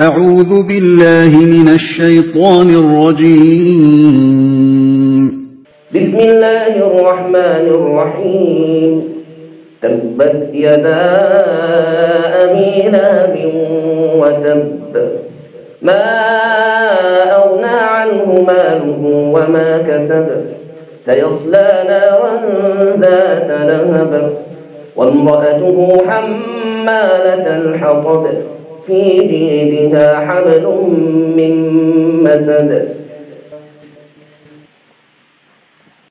أعوذ بالله من الشيطان الرجيم. بسم الله الرحمن الرحيم. تبت يدا أبي لهب وتب، ما أغنى عنه ماله وما كسب، سيصلى نارا ذات لهب، وامرأته حمالة الحطب، في جيدها حبل من مسد.